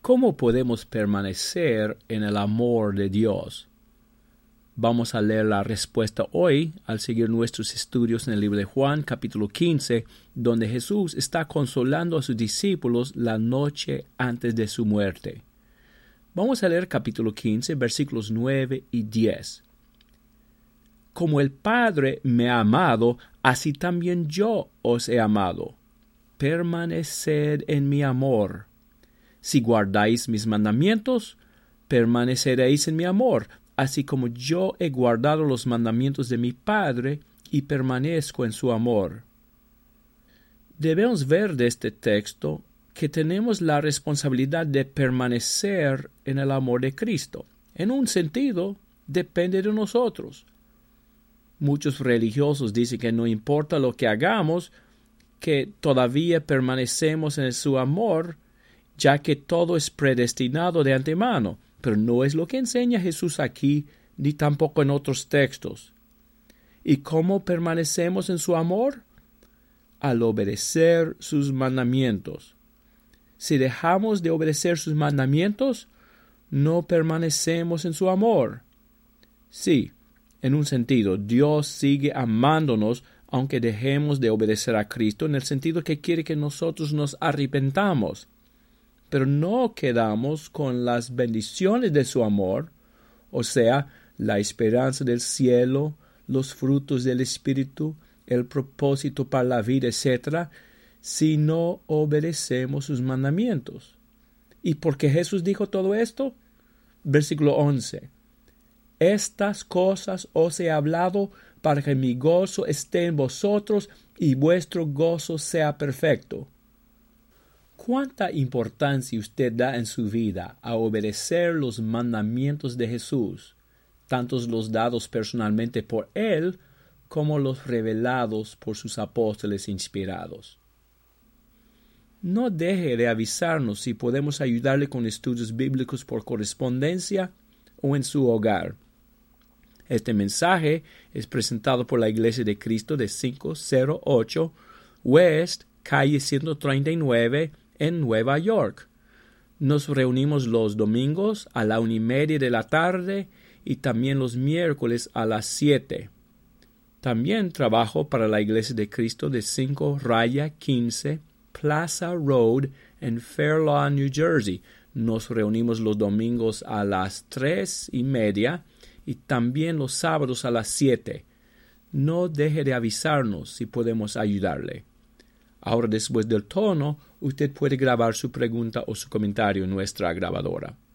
¿Cómo podemos permanecer en el amor de Dios? Vamos a leer la respuesta hoy al seguir nuestros estudios en el libro de Juan, capítulo 15, donde Jesús está consolando a sus discípulos la noche antes de su muerte. Vamos a leer capítulo 15, versículos 9 y 10. Como el Padre me ha amado, así también yo os he amado. Permaneced en mi amor. Si guardáis mis mandamientos, permaneceréis en mi amor, así como yo he guardado los mandamientos de mi Padre y permanezco en su amor. Debemos ver de este texto que tenemos la responsabilidad de permanecer en el amor de Cristo. En un sentido, depende de nosotros. Muchos religiosos dicen que no importa lo que hagamos, que todavía permanecemos en su amor, ya que todo es predestinado de antemano. Pero no es lo que enseña Jesús aquí, ni tampoco en otros textos. ¿Y cómo permanecemos en su amor? Al obedecer sus mandamientos. Si dejamos de obedecer sus mandamientos, no permanecemos en su amor. Sí, en un sentido, Dios sigue amándonos aunque dejemos de obedecer a Cristo, en el sentido que quiere que nosotros nos arrepentamos. Pero no quedamos con las bendiciones de su amor, o sea, la esperanza del cielo, los frutos del Espíritu, el propósito para la vida, etc., si no obedecemos sus mandamientos. ¿Y por qué Jesús dijo todo esto? Versículo 11. Estas cosas os he hablado para que mi gozo esté en vosotros y vuestro gozo sea perfecto. ¿Cuánta importancia usted da en su vida a obedecer los mandamientos de Jesús, tanto los dados personalmente por Él como los revelados por sus apóstoles inspirados? No deje de avisarnos si podemos ayudarle con estudios bíblicos por correspondencia o en su hogar. Este mensaje es presentado por la Iglesia de Cristo de 508 West, calle 139, en Nueva York. Nos reunimos los domingos a la 1:30 de la tarde y también los miércoles a las 7. También trabajo para la Iglesia de Cristo de 5-15 Plaza Road en Fair Lawn, New Jersey. Nos reunimos los domingos a las 3:30 y también los sábados a las 7. No deje de avisarnos si podemos ayudarle. Ahora, después del tono, usted puede grabar su pregunta o su comentario en nuestra grabadora.